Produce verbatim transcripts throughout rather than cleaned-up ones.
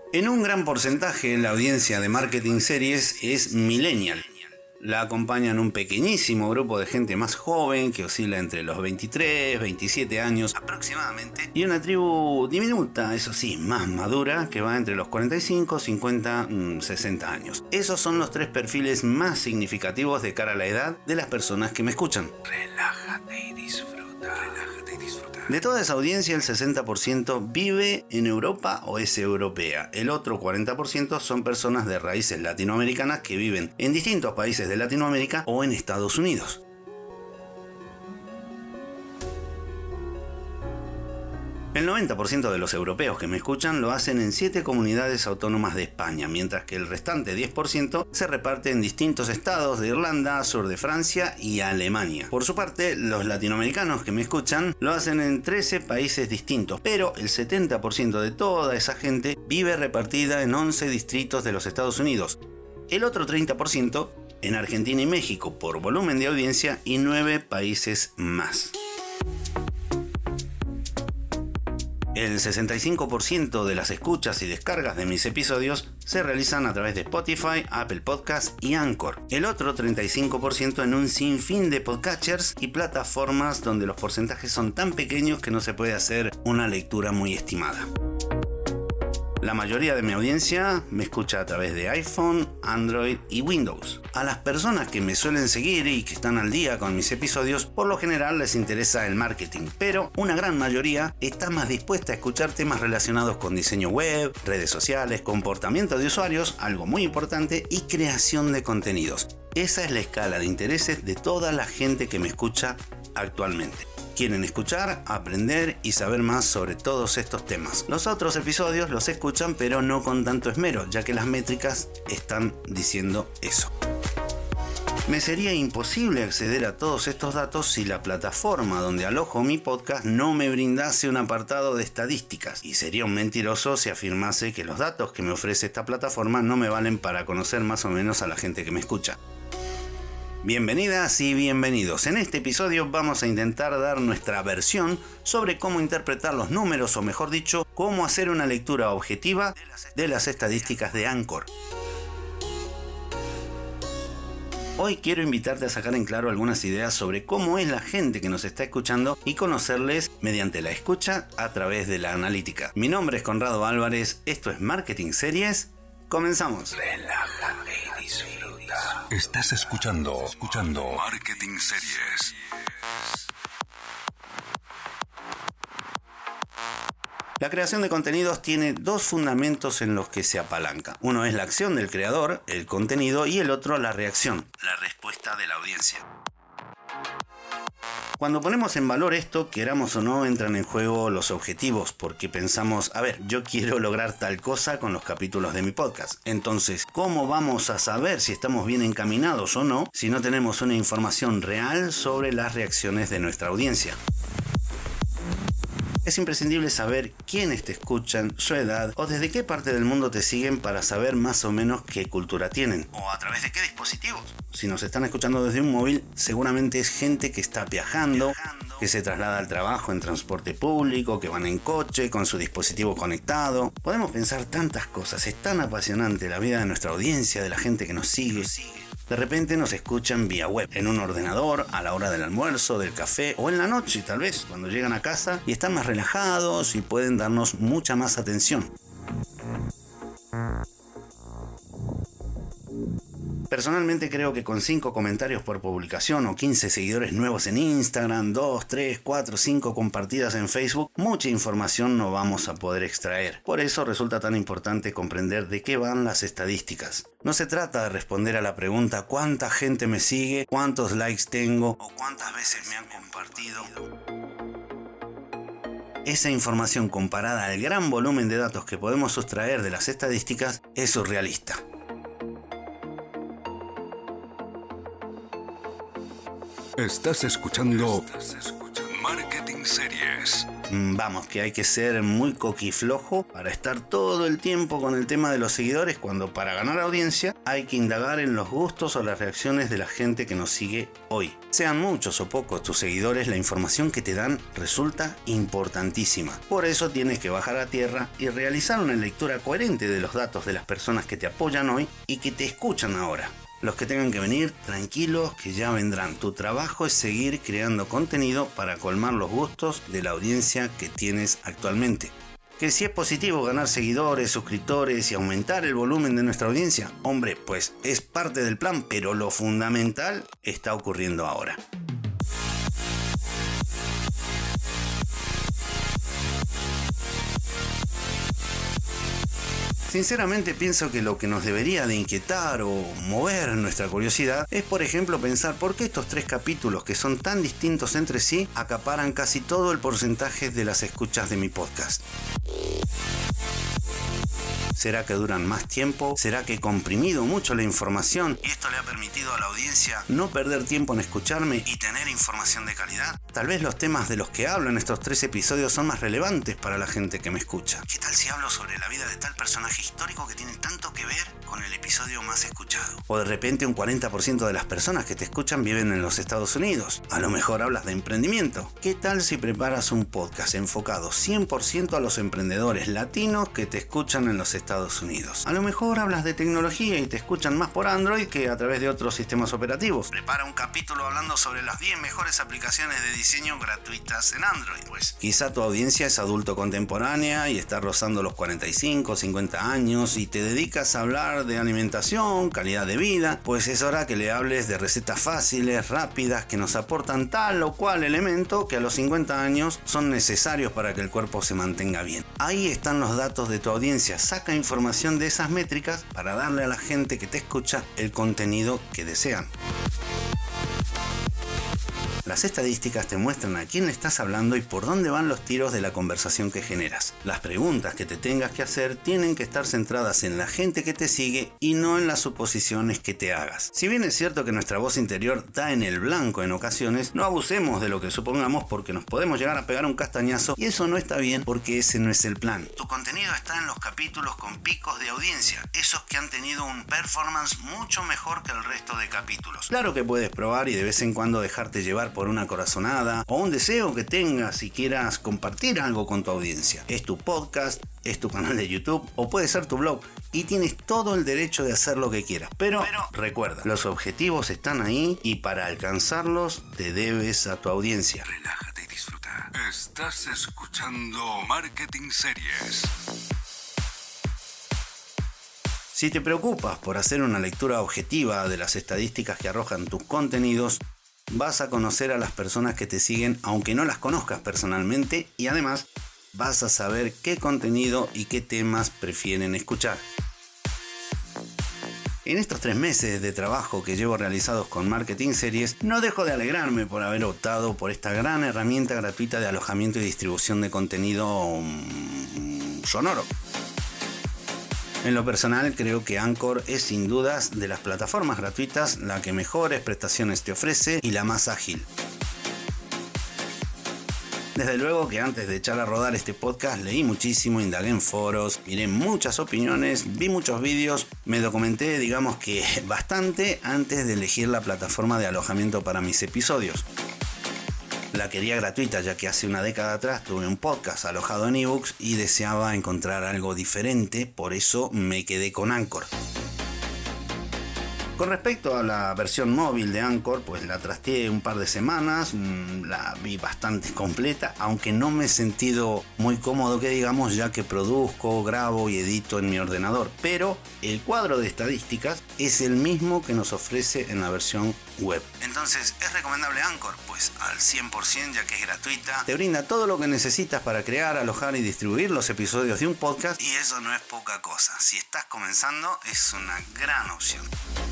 En un gran porcentaje, la audiencia de Marketing Series es millennial. La acompañan un pequeñísimo grupo de gente más joven que oscila entre los veintitrés, veintisiete años aproximadamente, y una tribu diminuta, eso sí, más madura, que va entre los cuarenta y cinco, cincuenta, sesenta años. Esos son los tres perfiles más significativos de cara a la edad de las personas que me escuchan. Relájate y disfruta. Relájate y disfruta. De toda esa audiencia, el sesenta por ciento vive en Europa o es europea. El otro cuarenta por ciento son personas de raíces latinoamericanas que viven en distintos países de Latinoamérica o en Estados Unidos. El noventa por ciento de los europeos que me escuchan lo hacen en siete comunidades autónomas de España, mientras que el restante diez por ciento se reparte en distintos estados de Irlanda, sur de Francia y Alemania. Por su parte, los latinoamericanos que me escuchan lo hacen en trece países distintos, pero el setenta por ciento de toda esa gente vive repartida en once distritos de los Estados Unidos. El otro treinta por ciento en Argentina y México por volumen de audiencia y nueve países más. El sesenta y cinco por ciento de las escuchas y descargas de mis episodios se realizan a través de Spotify, Apple Podcasts y Anchor. El otro treinta y cinco por ciento en un sinfín de podcatchers y plataformas donde los porcentajes son tan pequeños que no se puede hacer una lectura muy estimada. La mayoría de mi audiencia me escucha a través de iPhone, Android y Windows. A las personas que me suelen seguir y que están al día con mis episodios, por lo general les interesa el marketing, pero una gran mayoría está más dispuesta a escuchar temas relacionados con diseño web, redes sociales, comportamiento de usuarios, algo muy importante, y creación de contenidos. Esa es la escala de intereses de toda la gente que me escucha actualmente. Quieren escuchar, aprender y saber más sobre todos estos temas. Los otros episodios los escuchan, pero no con tanto esmero, ya que las métricas están diciendo eso. Me sería imposible acceder a todos estos datos si la plataforma donde alojo mi podcast no me brindase un apartado de estadísticas, y sería un mentiroso si afirmase que los datos que me ofrece esta plataforma no me valen para conocer más o menos a la gente que me escucha. Bienvenidas y bienvenidos. En este episodio vamos a intentar dar nuestra versión sobre cómo interpretar los números, o mejor dicho, cómo hacer una lectura objetiva de las estadísticas de Anchor. Hoy quiero invitarte a sacar en claro algunas ideas sobre cómo es la gente que nos está escuchando y conocerles mediante la escucha a través de la analítica. Mi nombre es Conrado Álvarez, esto es Marketing Series. Comenzamos. Relájate y disfruta. Estás escuchando, escuchando Marketing Series. La creación de contenidos tiene dos fundamentos en los que se apalanca. Uno es la acción del creador, el contenido, y el otro la reacción, la respuesta de la audiencia. Cuando ponemos en valor esto, queramos o no, entran en juego los objetivos, porque pensamos, a ver, yo quiero lograr tal cosa con los capítulos de mi podcast. Entonces, ¿cómo vamos a saber si estamos bien encaminados o no si no tenemos una información real sobre las reacciones de nuestra audiencia? Es imprescindible saber quiénes te escuchan, su edad o desde qué parte del mundo te siguen para saber más o menos qué cultura tienen o a través de qué dispositivos. Si nos están escuchando desde un móvil, seguramente es gente que está viajando, que se traslada al trabajo en transporte público, que van en coche con su dispositivo conectado. Podemos pensar tantas cosas, es tan apasionante la vida de nuestra audiencia, de la gente que nos sigue. De repente nos escuchan vía web, en un ordenador, a la hora del almuerzo, del café o en la noche tal vez, cuando llegan a casa y están más relajados y pueden darnos mucha más atención. Personalmente creo que con cinco comentarios por publicación o quince seguidores nuevos en Instagram, dos, tres, cuatro, cinco compartidas en Facebook, mucha información no vamos a poder extraer. Por eso resulta tan importante comprender de qué van las estadísticas. No se trata de responder a la pregunta ¿cuánta gente me sigue? ¿Cuántos likes tengo? ¿O cuántas veces me han compartido? Esa información comparada al gran volumen de datos que podemos sustraer de las estadísticas es surrealista. Estás escuchando, Estás escuchando Marketing Series. Vamos, que hay que ser muy coquiflojo para estar todo el tiempo con el tema de los seguidores, cuando para ganar audiencia hay que indagar en los gustos o las reacciones de la gente que nos sigue hoy. Sean muchos o pocos tus seguidores, la información que te dan resulta importantísima. Por eso tienes que bajar a tierra y realizar una lectura coherente de los datos de las personas que te apoyan hoy y que te escuchan ahora. Los que tengan que venir, tranquilos, que ya vendrán. Tu trabajo es seguir creando contenido para colmar los gustos de la audiencia que tienes actualmente. Que si es positivo ganar seguidores, suscriptores y aumentar el volumen de nuestra audiencia, hombre, pues es parte del plan, pero lo fundamental está ocurriendo ahora. Sinceramente pienso que lo que nos debería de inquietar o mover nuestra curiosidad es, por ejemplo, pensar por qué estos tres capítulos, que son tan distintos entre sí, acaparan casi todo el porcentaje de las escuchas de mi podcast. ¿Será que duran más tiempo? ¿Será que he comprimido mucho la información y esto le ha permitido a la audiencia no perder tiempo en escucharme y tener información de calidad? Tal vez los temas de los que hablo en estos tres episodios son más relevantes para la gente que me escucha. ¿Qué tal si hablo sobre la vida de tal personaje histórico que tiene tanto que ver con el episodio más escuchado? O de repente un cuarenta por ciento de las personas que te escuchan viven en los Estados Unidos. A lo mejor hablas de emprendimiento. ¿Qué tal si preparas un podcast enfocado cien por ciento a los emprendedores latinos que te escuchan en los Estados Unidos? A lo mejor hablas de tecnología y te escuchan más por Android que a través de otros sistemas operativos. Prepara un capítulo hablando sobre las diez mejores aplicaciones de diseño gratuitas en Android. Pues quizá tu audiencia es adulto contemporánea y está rozando los cuarenta y cinco, cincuenta años y te dedicas a hablar de alimentación, calidad de vida. Pues es hora que le hables de recetas fáciles, rápidas, que nos aportan tal o cual elemento que a los cincuenta años son necesarios para que el cuerpo se mantenga bien. Ahí están los datos de tu audiencia. Saca información de esas métricas para darle a la gente que te escucha el contenido que desean. Las estadísticas te muestran a quién le estás hablando y por dónde van los tiros de la conversación que generas. Las preguntas que te tengas que hacer tienen que estar centradas en la gente que te sigue y no en las suposiciones que te hagas. Si bien es cierto que nuestra voz interior da en el blanco en ocasiones, no abusemos de lo que supongamos porque nos podemos llegar a pegar un castañazo y eso no está bien porque ese no es el plan. Tu contenido está en los capítulos con picos de audiencia, esos que han tenido un performance mucho mejor que el resto de capítulos. Claro que puedes probar y de vez en cuando dejarte llevar por por una corazonada o un deseo que tengas y quieras compartir algo con tu audiencia. Es tu podcast, es tu canal de YouTube o puede ser tu blog y tienes todo el derecho de hacer lo que quieras. Pero, Pero recuerda, los objetivos están ahí y para alcanzarlos te debes a tu audiencia. Relájate y disfruta. Estás escuchando Marketing Series. Si te preocupas por hacer una lectura objetiva de las estadísticas que arrojan tus contenidos, vas a conocer a las personas que te siguen aunque no las conozcas personalmente y además vas a saber qué contenido y qué temas prefieren escuchar. En estos tres meses de trabajo que llevo realizados con Marketing Series, no dejo de alegrarme por haber optado por esta gran herramienta gratuita de alojamiento y distribución de contenido um, sonoro. En lo personal, creo que Anchor es sin dudas de las plataformas gratuitas la que mejores prestaciones te ofrece y la más ágil. Desde luego que antes de echar a rodar este podcast leí muchísimo, indagué en foros, miré muchas opiniones, vi muchos vídeos, me documenté digamos que bastante antes de elegir la plataforma de alojamiento para mis episodios. La quería gratuita ya que hace una década atrás tuve un podcast alojado en ebooks y deseaba encontrar algo diferente, por eso me quedé con Anchor. Con respecto a la versión móvil de Anchor, pues la trasteé un par de semanas, la vi bastante completa, aunque no me he sentido muy cómodo que digamos, ya que produzco, grabo y edito en mi ordenador, pero el cuadro de estadísticas es el mismo que nos ofrece en la versión web. Entonces, ¿es recomendable Anchor? Pues al cien por ciento, ya que es gratuita, te brinda todo lo que necesitas para crear, alojar y distribuir los episodios de un podcast, y eso no es poca cosa. Si estás comenzando, es una gran opción.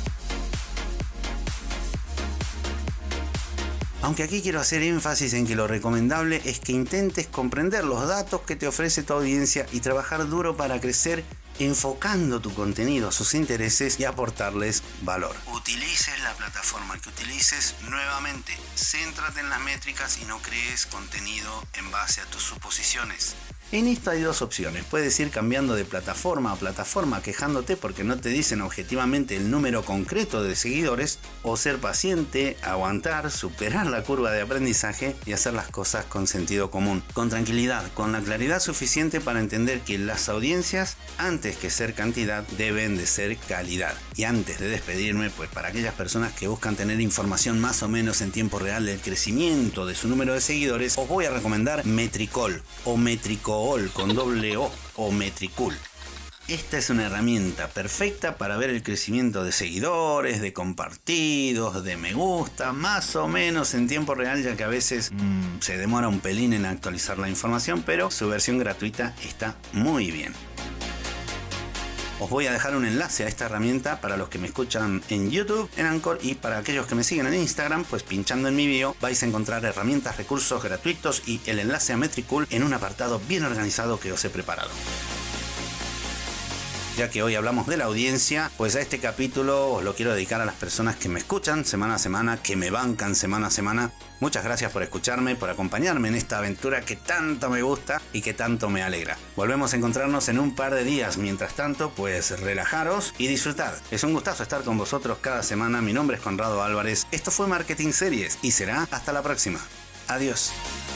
Aunque aquí quiero hacer énfasis en que lo recomendable es que intentes comprender los datos que te ofrece tu audiencia y trabajar duro para crecer enfocando tu contenido a sus intereses y aportarles valor. Utilices la plataforma que utilices, nuevamente, céntrate en las métricas y no crees contenido en base a tus suposiciones. En esto hay dos opciones. Puedes ir cambiando de plataforma a plataforma quejándote porque no te dicen objetivamente el número concreto de seguidores, o ser paciente, aguantar, superar la curva de aprendizaje y hacer las cosas con sentido común, con tranquilidad, con la claridad suficiente para entender que las audiencias, antes que ser cantidad, deben de ser calidad. Y antes de despedirme, pues para aquellas personas que buscan tener información más o menos en tiempo real del crecimiento de su número de seguidores, os voy a recomendar Metricol o Metrico con doble O o Metricool. Esta es una herramienta perfecta para ver el crecimiento de seguidores, de compartidos, de me gusta, más o menos en tiempo real, ya que a veces mmm, se demora un pelín en actualizar la información, pero su versión gratuita está muy bien. Os voy a dejar un enlace a esta herramienta para los que me escuchan en YouTube, en Anchor, y para aquellos que me siguen en Instagram, pues pinchando en mi bio vais a encontrar herramientas, recursos gratuitos y el enlace a Metricool en un apartado bien organizado que os he preparado. Ya que hoy hablamos de la audiencia, pues a este capítulo os lo quiero dedicar a las personas que me escuchan semana a semana, que me bancan semana a semana. Muchas gracias por escucharme, por acompañarme en esta aventura que tanto me gusta y que tanto me alegra. Volvemos a encontrarnos en un par de días. Mientras tanto, pues relajaros y disfrutad. Es un gustazo estar con vosotros cada semana. Mi nombre es Conrado Álvarez. Esto fue Marketing Series y será hasta la próxima. Adiós.